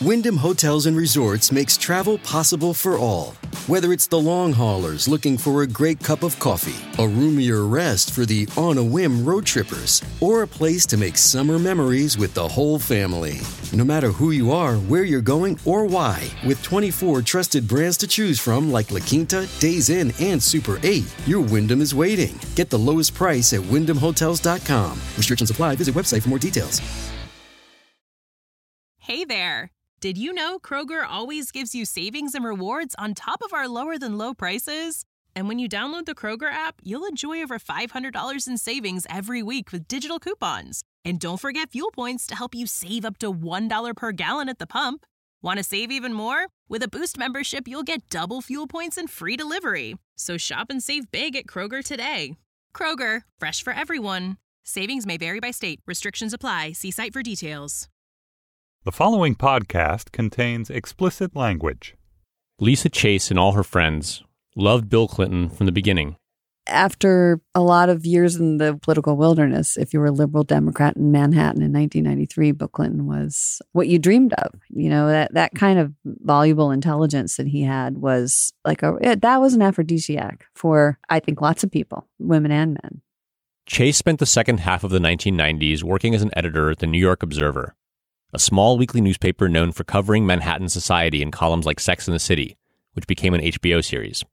Wyndham Hotels and Resorts makes travel possible for all. Whether it's the long haulers looking for a great cup of coffee, a roomier rest for the on-a-whim road trippers, or a place to make summer memories with the whole family. No matter who you are, where you're going, or why, with 24 trusted brands to choose from like La Quinta, Days Inn, and Super 8, your Wyndham is waiting. Get the lowest price at WyndhamHotels.com. Restrictions apply. Visit website for more details. Hey there. Did you know Kroger always gives you savings and rewards on top of our lower-than-low prices? And when you download the Kroger app, you'll enjoy over $500 in savings every week with digital coupons. And don't forget fuel points to help you save up to $1 per gallon at the pump. Want to save even more? With a Boost membership, you'll get double fuel points and free delivery. So shop and save big at Kroger today. Kroger, fresh for everyone. Savings may vary by state. Restrictions apply. See site for details. The following podcast contains explicit language. Lisa Chase and all her friends loved Bill Clinton from the beginning. After a lot of years in the political wilderness, if you were a liberal Democrat in Manhattan in 1993, Bill Clinton was what you dreamed of. You know, that kind of voluble intelligence that he had was like that was an aphrodisiac for, I think, lots of people, women and men. Chase spent the second half of the 1990s working as an editor at the New York Observer, a small weekly newspaper known for covering Manhattan society in columns like Sex and the City, which became an HBO series.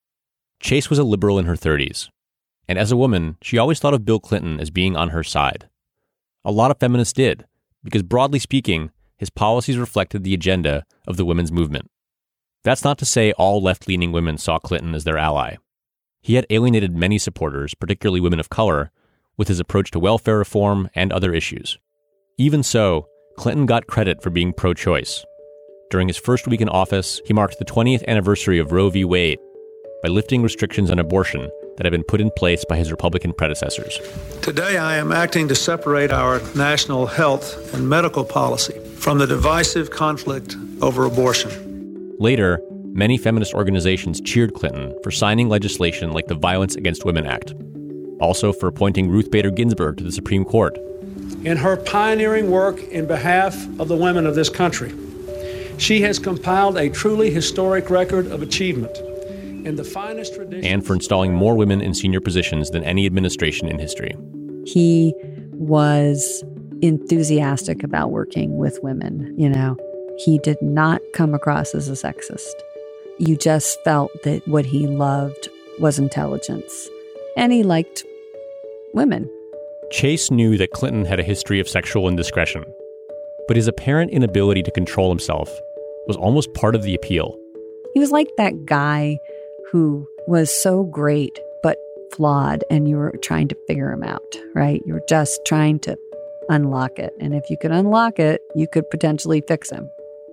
Chase was a liberal in her 30s, and as a woman, she always thought of Bill Clinton as being on her side. A lot of feminists did, because broadly speaking, his policies reflected the agenda of the women's movement. That's not to say all left-leaning women saw Clinton as their ally. He had alienated many supporters, particularly women of color, with his approach to welfare reform and other issues. Even so, Clinton got credit for being pro-choice. During his first week in office, he marked the 20th anniversary of Roe v. Wade by lifting restrictions on abortion that had been put in place by his Republican predecessors. Today, I am acting to separate our national health and medical policy from the divisive conflict over abortion. Later, many feminist organizations cheered Clinton for signing legislation like the Violence Against Women Act, also for appointing Ruth Bader Ginsburg to the Supreme Court. In her pioneering work in behalf of the women of this country, she has compiled a truly historic record of achievement in the finest traditions. And for installing more women in senior positions than any administration in history. He was enthusiastic about working with women, you know. He did not come across as a sexist. You just felt that what he loved was intelligence. And he liked women. Chase knew that Clinton had a history of sexual indiscretion, but his apparent inability to control himself was almost part of the appeal. He was like that guy who was so great but flawed, and you were trying to figure him out, right? You were just trying to unlock it. And if you could unlock it, you could potentially fix him.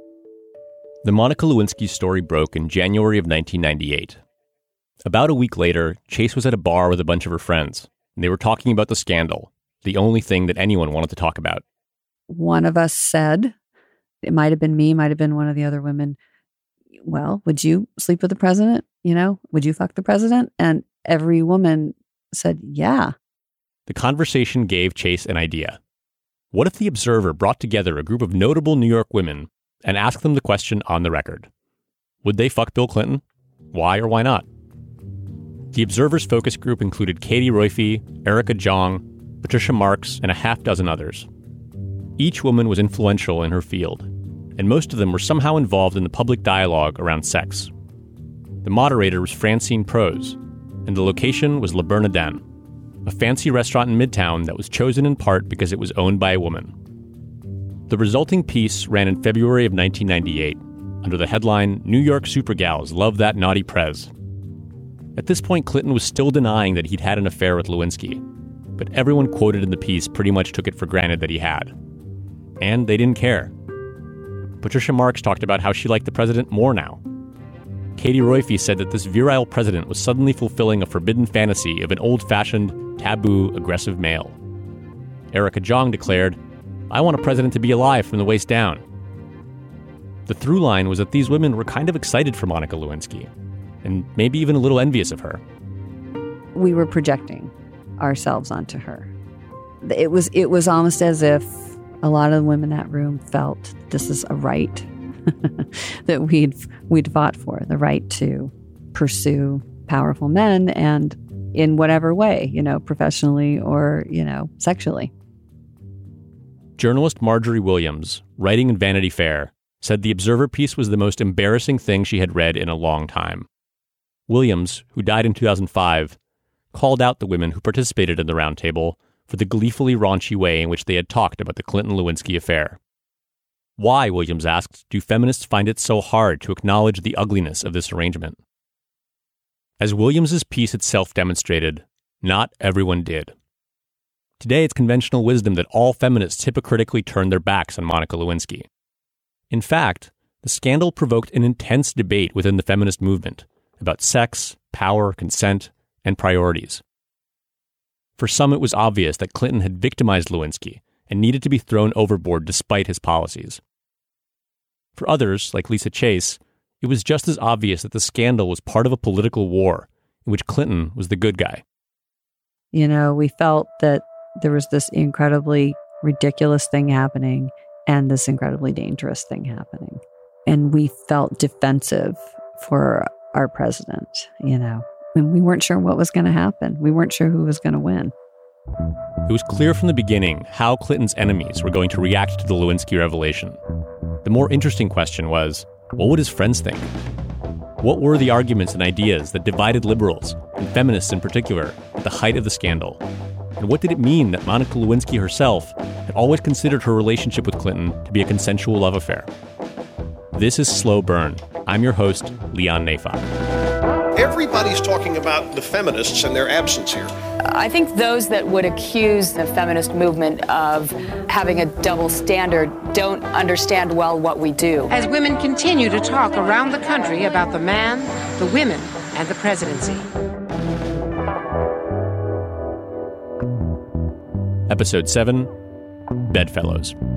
The Monica Lewinsky story broke in January of 1998. About a week later, Chase was at a bar with a bunch of her friends. And they were talking about the scandal, the only thing that anyone wanted to talk about. One of us said, it might have been me, might have been one of the other women, well, would you sleep with the president? You know, would you fuck the president? And every woman said, yeah. The conversation gave Chase an idea. What if the Observer brought together a group of notable New York women and asked them the question on the record? Would they fuck Bill Clinton? Why or why not? The Observer's focus group included Katie Roiphe, Erica Jong, Patricia Marks, and a half dozen others. Each woman was influential in her field, and most of them were somehow involved in the public dialogue around sex. The moderator was Francine Prose, and the location was Le Bernardin, a fancy restaurant in Midtown that was chosen in part because it was owned by a woman. The resulting piece ran in February of 1998 under the headline, "New York Supergals Love That Naughty Prez." At this point, Clinton was still denying that he'd had an affair with Lewinsky, but everyone quoted in the piece pretty much took it for granted that he had. And they didn't care. Patricia Marks talked about how she liked the president more now. Katie Roiphe said that this virile president was suddenly fulfilling a forbidden fantasy of an old-fashioned, taboo, aggressive male. Erica Jong declared, "I want a president to be alive from the waist down." The through line was that these women were kind of excited for Monica Lewinsky, and maybe even a little envious of her. We were projecting ourselves onto her. It was almost as if A lot of the women in that room felt this is a right that we'd fought for, the right to pursue powerful men, and in whatever way, professionally or, sexually. Journalist Marjorie Williams, writing in Vanity Fair, said the Observer piece was the most embarrassing thing she had read in a long time. Williams, who died in 2005, called out the women who participated in the roundtable for the gleefully raunchy way in which they had talked about the Clinton-Lewinsky affair. Why, Williams asked, do feminists find it so hard to acknowledge the ugliness of this arrangement? As Williams's piece itself demonstrated, not everyone did. Today, it's conventional wisdom that all feminists hypocritically turn their backs on Monica Lewinsky. In fact, the scandal provoked an intense debate within the feminist movement about sex, power, consent, and priorities. For some, it was obvious that Clinton had victimized Lewinsky and needed to be thrown overboard despite his policies. For others, like Lisa Chase, it was just as obvious that the scandal was part of a political war in which Clinton was the good guy. We felt that there was this incredibly ridiculous thing happening and this incredibly dangerous thing happening. And we felt defensive for our president, and we weren't sure what was going to happen. We weren't sure who was going to win. It was clear from the beginning how Clinton's enemies were going to react to the Lewinsky revelation. The more interesting question was, what would his friends think? What were the arguments and ideas that divided liberals, and feminists in particular, at the height of the scandal? And what did it mean that Monica Lewinsky herself had always considered her relationship with Clinton to be a consensual love affair? This is Slow Burn. I'm your host, Leon Neyfakh. Everybody's talking about the feminists and their absence here. I think those that would accuse the feminist movement of having a double standard don't understand well what we do. As women continue to talk around the country about the man, the women, and the presidency. Episode 7, Bedfellows.